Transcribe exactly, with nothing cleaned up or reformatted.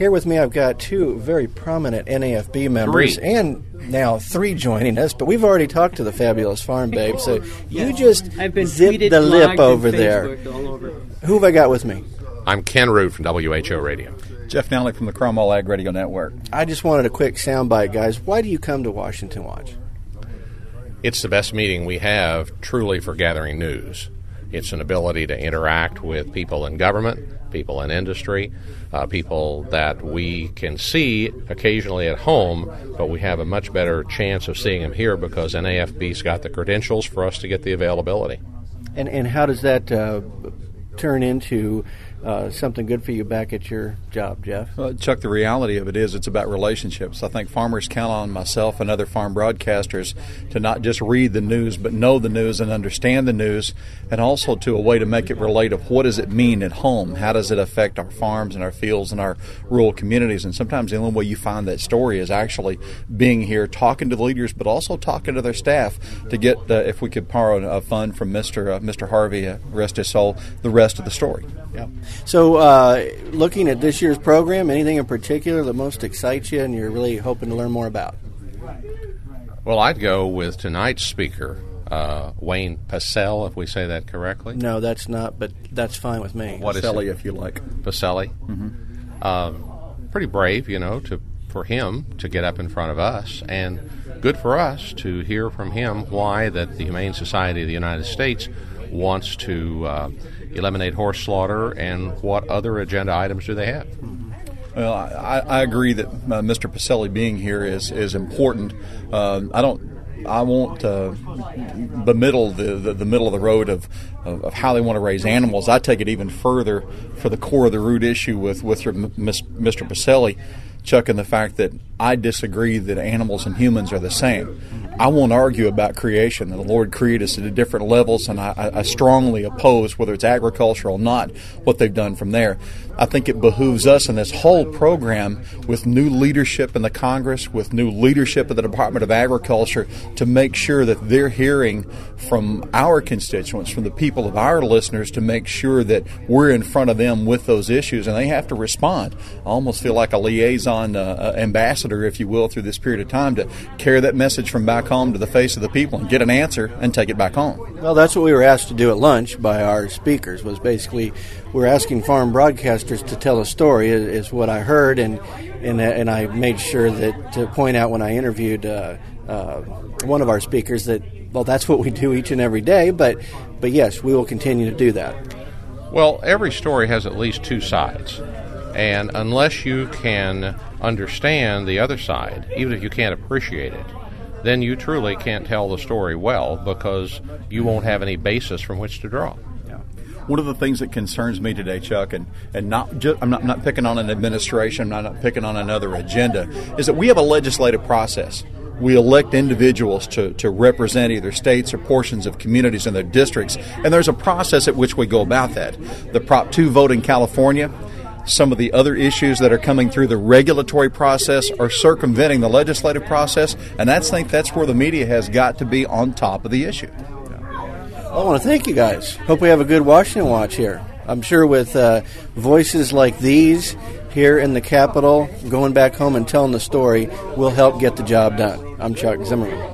Here with me, I've got two very prominent N A F B members, Three. and now three joining us. But we've already talked to the fabulous Farm Babe, so you just I've been zip tweeted, the lip blogged, over and there. Facebooked all over. Who have I got with me? I'm Ken Root from W H O Radio. Jeff Nally from the Cromwell Ag Radio Network. I just wanted a quick soundbite, guys. Why do you come to Washington Watch? It's the best meeting we have truly for gathering news. It's an ability to interact with people in government, people in industry, uh, people that we can see occasionally at home, but we have a much better chance of seeing them here because N A F B's got the credentials for us to get the availability. And and how does that uh, turn into uh, something good for you back at your job, Jeff? Well, Chuck, the reality of it is it's about relationships. I think farmers count on myself and other farm broadcasters to not just read the news, but know the news and understand the news, and also to a way to make it relate of what does it mean at home? How does it affect our farms and our fields and our rural communities? And sometimes the only way you find that story is actually being here, talking to the leaders, but also talking to their staff to get, uh, if we could borrow a fund from Mister Uh, Mister Harvey, uh, rest his soul, the rest of the story. Yeah. So, uh, looking at this year's program, anything in particular that most excites you and you're really hoping to learn more about? Well, I'd go with tonight's speaker, uh, Wayne Pacelle, if we say that correctly. No, that's not, but that's fine with me. What is Sally, it? if you like. Pacelle. Mm-hmm. Um, pretty brave, you know, to for him to get up in front of us, and good for us to hear from him why that the Humane Society of the United States wants to uh, eliminate horse slaughter and what other agenda items do they have. Well, I, I agree that uh, Mister Pacelle being here is is important. Uh, I don't. I won't uh, belittle the, the, the middle of the road of, of, of how they want to raise animals. I take it even further for the core of the root issue with, with Mister Pacelle, Chuck, and the fact that I disagree that animals and humans are the same. I won't argue about creation. The Lord created us at different levels, and I, I strongly oppose, whether it's agriculture or not, what they've done from there. I think it behooves us in this whole program, with new leadership in the Congress, with new leadership in the Department of Agriculture, to make sure that they're hearing from our constituents, from the people of our listeners, to make sure that we're in front of them with those issues, and they have to respond. I almost feel like a liaison uh, ambassador, if you will, through this period of time to carry that message from back home to the face of the people and get an answer and take it back home. Well, that's what we were asked to do at lunch by our speakers, was basically we're asking farm broadcasters to tell a story, is, is what I heard, and and and I made sure that to point out when I interviewed uh, uh, one of our speakers that, well, that's what we do each and every day, but but yes, we will continue to do that. Well, every story has at least two sides, and unless you can understand the other side, even if you can't appreciate it, then you truly can't tell the story well because you won't have any basis from which to draw. One of the things that concerns me today, Chuck, and, and not just, I'm not, not picking on an administration, I'm not picking on another agenda, is that we have a legislative process. We elect individuals to, to represent either states or portions of communities in their districts, and there's a process at which we go about that. The Prop two vote in California, some of the other issues that are coming through the regulatory process are circumventing the legislative process, and that's, I think that's where the media has got to be on top of the issue. I want to thank you guys. Hope we have a good Washington Watch here. I'm sure with uh, voices like these here in the Capitol, going back home and telling the story will help get the job done. I'm Chuck Zimmerman.